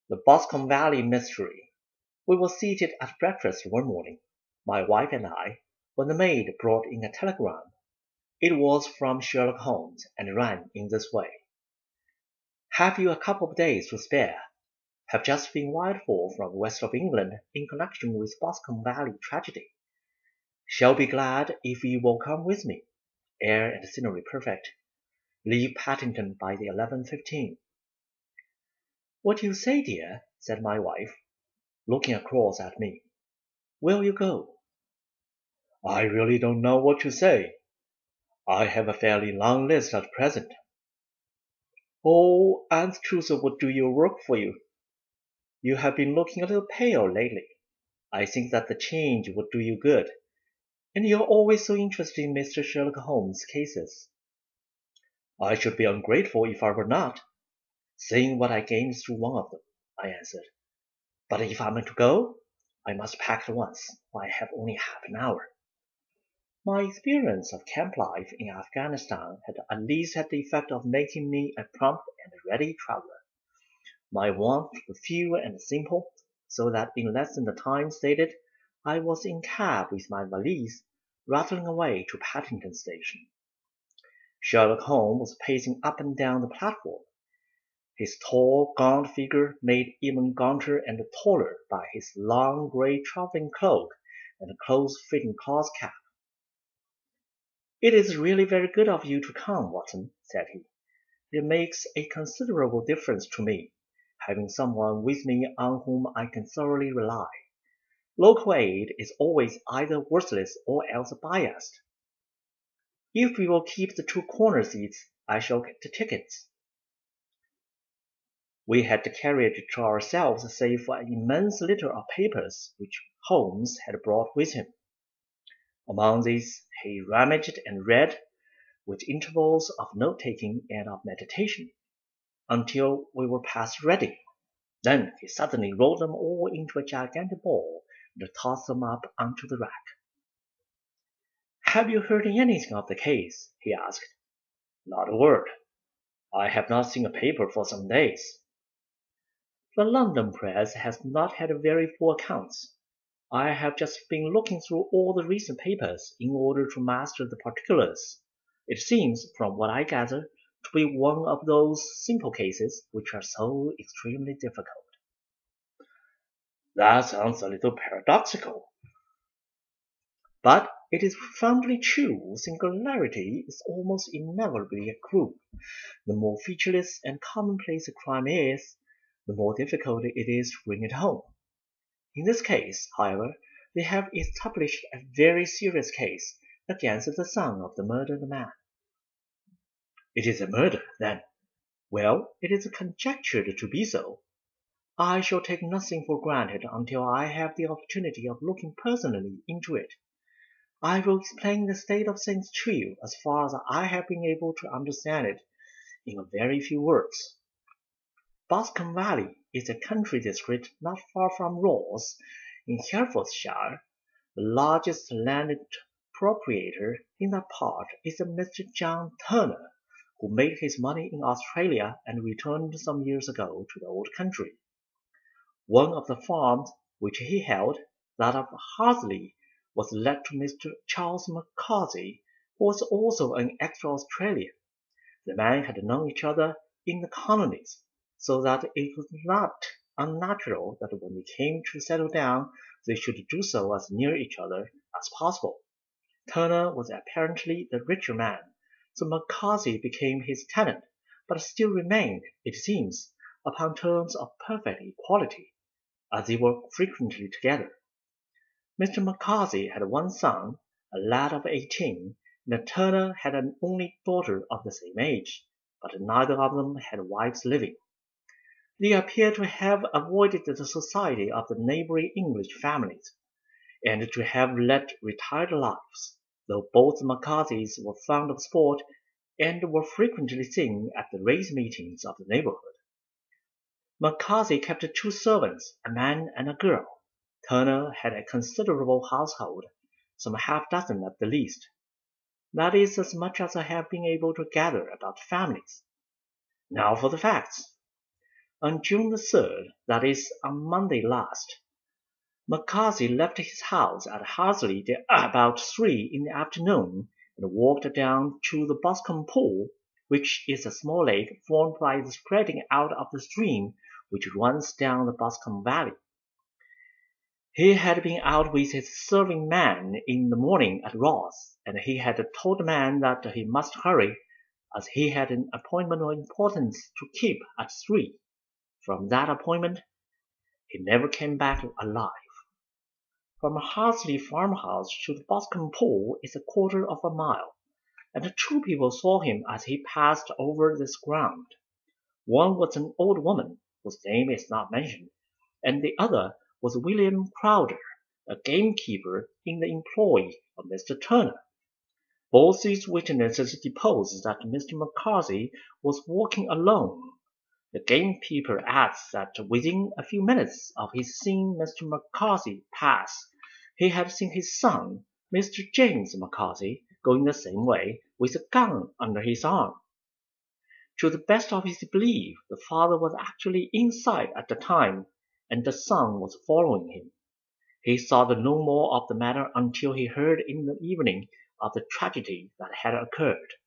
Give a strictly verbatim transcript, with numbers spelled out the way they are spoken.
The Boscombe Valley Mystery. We were seated at breakfast one morning, my wife and I, when the maid brought in a telegram. It was from Sherlock Holmes, and ran in this way. Have you a couple of days to spare? Have just been wired for from west of England in connection with Boscombe Valley tragedy. Shall be glad if you will come with me. Air and scenery perfect. Leave Paddington by the eleven fifteen. What do you say, dear? Said my wife, looking across at me. Will you go? I really don't know what to say. I have a fairly long list at present. Oh, Aunt Truth would do your work for you. You have been looking a little pale lately. I think that the change would do you good. And you're always so interested in Mister Sherlock Holmes' cases. I should be ungrateful if I were not. Seeing what I gained through one of them, I answered. But if I'm to go, I must pack at once, for I have only half an hour. My experience of camp life in Afghanistan had at least had the effect of making me a prompt and ready traveler. My wants were few and simple, so that in less than the time stated, I was in cab with my valise, rattling away to Paddington Station. Sherlock Holmes was pacing up and down the platform, his tall, gaunt figure made even gaunter and taller by his long grey travelling cloak and close-fitting cloth cap. It is really very good of you to come, Watson, said he. It makes a considerable difference to me, having someone with me on whom I can thoroughly rely. Local aid is always either worthless or else biased. If we will keep the two corner seats, I shall get the tickets. We had the carriage to ourselves save for an immense litter of papers which Holmes had brought with him. Among these he rummaged and read, with intervals of note-taking and of meditation, until we were past ready. Then he suddenly rolled them all into a gigantic ball and tossed them up onto the rack. Have you heard anything of the case? He asked. Not a word. I have not seen a paper for some days. The London press has not had very full accounts. I have just been looking through all the recent papers in order to master the particulars. It seems, from what I gather, to be one of those simple cases which are so extremely difficult. That sounds a little paradoxical. But it is profoundly true. Singularity is almost inevitably a clue. The more featureless and commonplace a crime is, the more difficult it is to bring it home. In this case, however, they have established a very serious case against the son of the murdered man. It is a murder, then. Well, it is conjectured to be so. I shall take nothing for granted until I have the opportunity of looking personally into it. I will explain the state of things to you as far as I have been able to understand it in a very few words. Boscombe Valley is a country district not far from Ross, in Herefordshire. The largest landed proprietor in that part is a Mister John Turner, who made his money in Australia and returned some years ago to the old country. One of the farms which he held, that of Harsley, was let to Mister Charles McCarthy, who was also an ex-Australian. The men had known each other in the colonies, so that it was not unnatural that when they came to settle down, they should do so as near each other as possible. Turner was apparently the richer man, so McCarthy became his tenant, but still remained, it seems, upon terms of perfect equality, as they were frequently together. Mister McCarthy had one son, a lad of eighteen, and Turner had an only daughter of the same age, but neither of them had wives living. They appear to have avoided the society of the neighboring English families, and to have led retired lives, though both McCarthys were fond of sport and were frequently seen at the race meetings of the neighborhood. McCarthy kept two servants, a man and a girl. Turner had a considerable household, some half-dozen at the least. That is as much as I have been able to gather about families. Now for the facts. On June the third, that is, on Monday last, McCarthy left his house at Harsley about three in the afternoon and walked down to the Boscombe Pool, which is a small lake formed by the spreading out of the stream which runs down the Boscombe Valley. He had been out with his serving man in the morning at Ross, and he had told the man that he must hurry, as he had an appointment of importance to keep at three. From that appointment he never came back alive. From Harsley farmhouse to the Boscombe Pool is a quarter of a mile, and two people saw him as he passed over this ground. One was an old woman, whose name is not mentioned, and the other was William Crowder, a gamekeeper in the employ of Mister Turner. Both these witnesses deposed that Mister McCarthy was walking alone. The gamekeeper adds that within a few minutes of his seeing Mister McCarthy pass, he had seen his son, Mister James McCarthy, going the same way with a gun under his arm. To the best of his belief, the father was actually inside at the time, and the son was following him. He thought no more of the matter until he heard in the evening of the tragedy that had occurred.